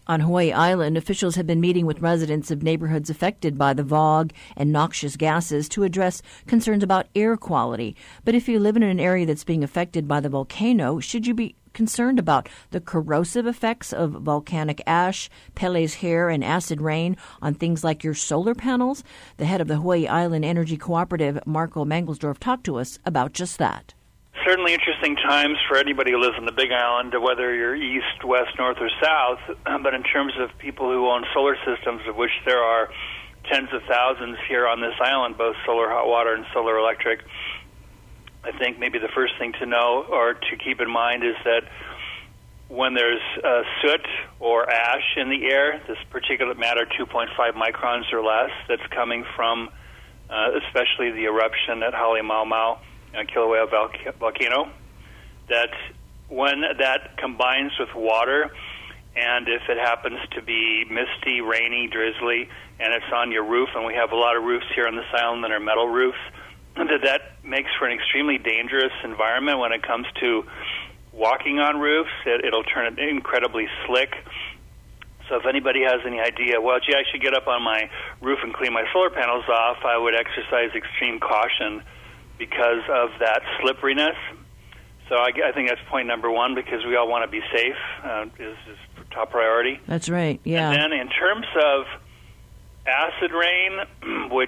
On Hawaii Island, officials have been meeting with residents of neighborhoods affected by the VOG and noxious gases to address concerns about air quality. But if you live in an area that's being affected by the volcano, should you be concerned about the corrosive effects of volcanic ash, Pele's hair, and acid rain on things like your solar panels? The head of the Hawaii Island Energy Cooperative, Marco Mangelsdorf, talked to us about just that. Certainly interesting times for anybody who lives on the Big Island, whether you're east, west, north, or south. But in terms of people who own solar systems, of which there are tens of thousands here on this island, both solar hot water and solar electric, I think maybe the first thing to know or to keep in mind is that when there's soot or ash in the air, this particulate matter 2.5 microns or less, that's coming from especially the eruption at Halemaumau, Kilauea volcano, that when that combines with water, and if it happens to be misty, rainy, drizzly, and it's on your roof, and we have a lot of roofs here on this island that are metal roofs, that makes for an extremely dangerous environment when it comes to walking on roofs. It'll turn it incredibly slick. So if anybody has any idea, well, gee, I should get up on my roof and clean my solar panels off, I would exercise extreme caution because of that slipperiness. So I think that's point number one, because we all want to be safe, is top priority. That's right, yeah. And then in terms of acid rain, which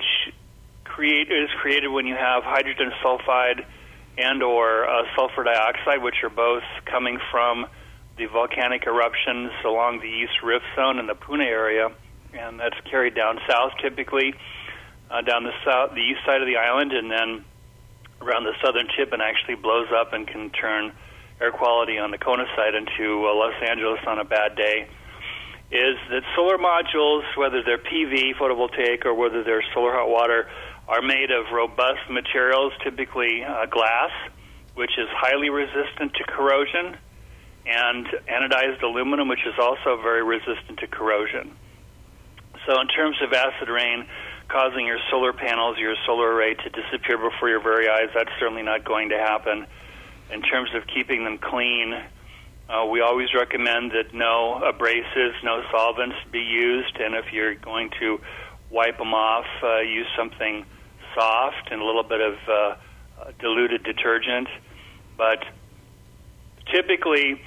is created when you have hydrogen sulfide and or sulfur dioxide, which are both coming from the volcanic eruptions along the East Rift Zone in the Puna area, and that's carried down south typically, down the east side of the island, and then around the southern tip, and actually blows up and can turn air quality on the Kona side into Los Angeles on a bad day, is that solar modules, whether they're PV, photovoltaic, or whether they're solar hot water, are made of robust materials, typically glass, which is highly resistant to corrosion, and anodized aluminum, which is also very resistant to corrosion. So in terms of acid rain causing your solar panels, your solar array to disappear before your very eyes, that's certainly not going to happen. In terms of keeping them clean, we always recommend that no abrasives, no solvents be used, and if you're going to wipe them off, use something soft and a little bit of diluted detergent. But typically,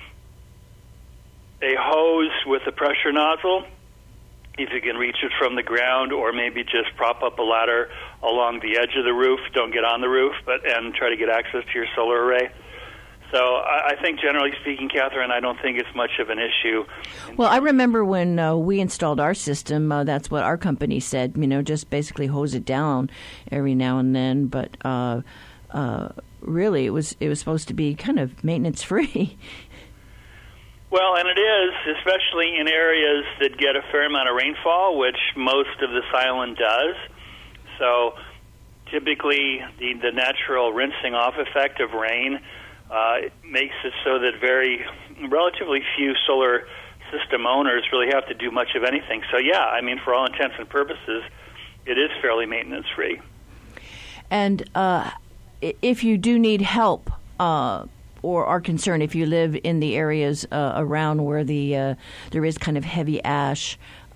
a hose with a pressure nozzle, if you can reach it from the ground, or maybe just prop up a ladder along the edge of the roof. Don't get on the roof, and try to get access to your solar array. So I think, generally speaking, Catherine, I don't think it's much of an issue. Well, I remember when we installed our system, that's what our company said, just basically hose it down every now and then. But really, it was supposed to be kind of maintenance-free. Well, and it is, especially in areas that get a fair amount of rainfall, which most of this island does. So typically the natural rinsing off effect of rain makes it so that relatively few solar system owners really have to do much of anything. So, yeah, for all intents and purposes, it is fairly maintenance-free. And if you do need help or are concerned, if you live in the areas around where there is kind of heavy ash,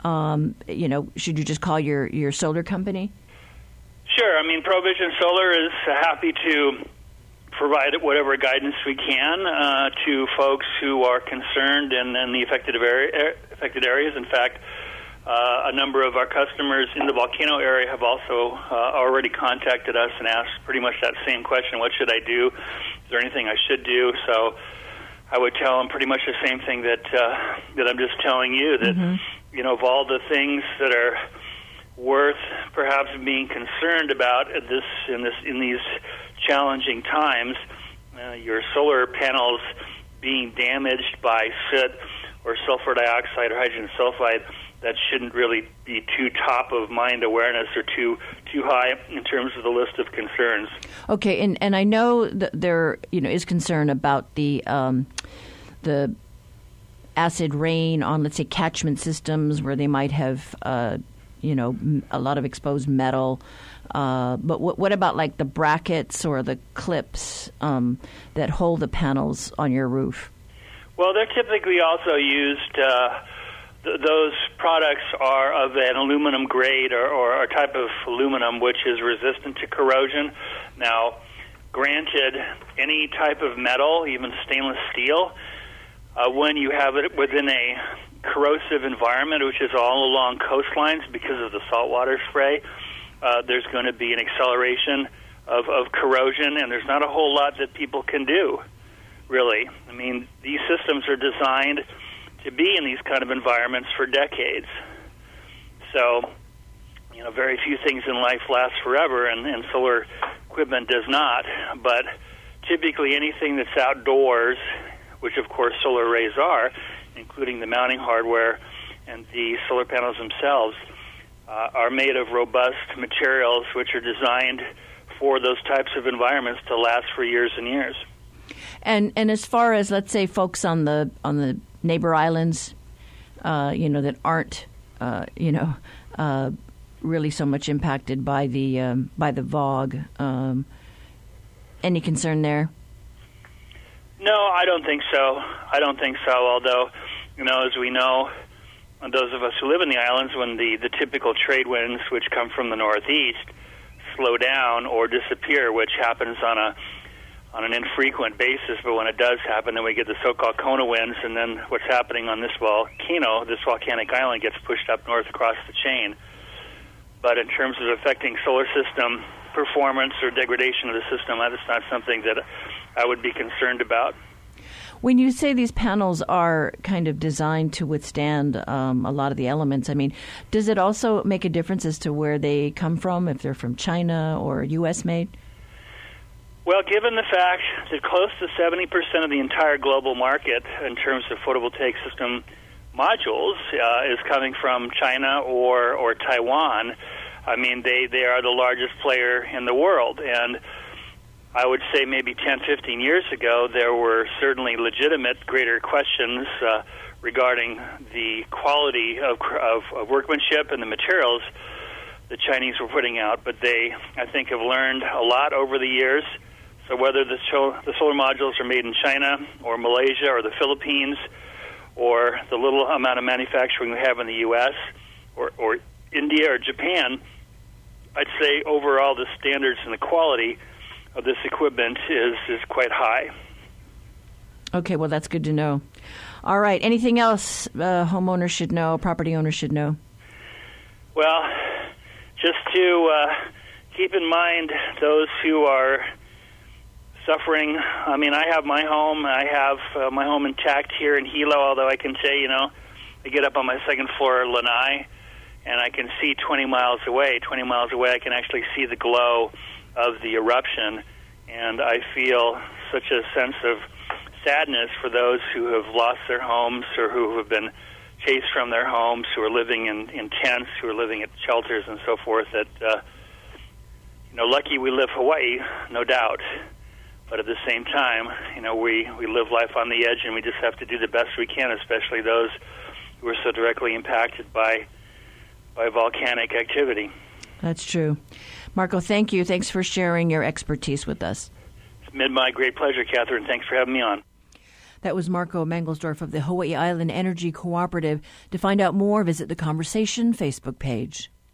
should you just call your solar company? Sure. ProVision Solar is happy to provide whatever guidance we can to folks who are concerned in the affected areas. In fact, a number of our customers in the volcano area have also already contacted us and asked pretty much that same question: what should I do? Is there anything I should do? So I would tell them pretty much the same thing that I'm just telling you, that of all the things that are worth perhaps being concerned about in these challenging times, your solar panels being damaged by soot or sulfur dioxide or hydrogen sulfide, that shouldn't really be too top of mind awareness or too high in terms of the list of concerns. Okay, and I know that there is concern about the acid rain on, let's say, catchment systems where they might have a lot of exposed metal. But what about like the brackets or the clips that hold the panels on your roof? Well, they're typically also used those products are of an aluminum grade or a type of aluminum which is resistant to corrosion. Now, granted, any type of metal, even stainless steel, when you have it within a corrosive environment, which is all along coastlines because of the saltwater spray, there's going to be an acceleration of corrosion, and there's not a whole lot that people can do, really. I mean, these systems are designed to be in these kind of environments for decades. So, very few things in life last forever, and solar equipment does not. But typically anything that's outdoors, which of course solar arrays are, including the mounting hardware and the solar panels themselves, are made of robust materials which are designed for those types of environments to last for years and years. And as far as, let's say, folks on the neighbor islands, that aren't, really so much impacted by the VOG, any concern there? No, I don't think so. Although, as we know, those of us who live in the islands, when the typical trade winds, which come from the northeast, slow down or disappear, which happens on an infrequent basis, but when it does happen, then we get the so-called Kona winds, and then what's happening on this volcano, this volcanic island, gets pushed up north across the chain. But in terms of affecting solar system performance or degradation of the system, that's not something that I would be concerned about. When you say these panels are kind of designed to withstand a lot of the elements, I mean, does it also make a difference as to where they come from, if they're from China or U.S. made? Well, given the fact that close to 70% of the entire global market in terms of photovoltaic system modules is coming from China or Taiwan, I mean, they are the largest player in the world. And I would say maybe 10, 15 years ago, there were certainly legitimate greater questions regarding the quality of workmanship and the materials the Chinese were putting out. But they, I think, have learned a lot over the years. So whether the solar modules are made in China or Malaysia or the Philippines or the little amount of manufacturing we have in the U.S. or India or Japan, I'd say overall the standards and the quality of this equipment is quite high. Okay, well, that's good to know. All right, anything else homeowners should know, property owners should know? Well, just to keep in mind those who are suffering. I mean, I have my home. I have my home intact here in Hilo, although I can say, I get up on my second floor, Lanai, and I can see 20 miles away. 20 miles away, I can actually see the glow of the eruption, and I feel such a sense of sadness for those who have lost their homes or who have been chased from their homes, who are living in tents, who are living at shelters and so forth, that, lucky we live Hawaii, no doubt. But at the same time, we live life on the edge, and we just have to do the best we can, especially those who are so directly impacted by volcanic activity. That's true. Marco, thank you. Thanks for sharing your expertise with us. It's been my great pleasure, Catherine. Thanks for having me on. That was Marco Mangelsdorf of the Hawaii Island Energy Cooperative. To find out more, visit the Conversation Facebook page.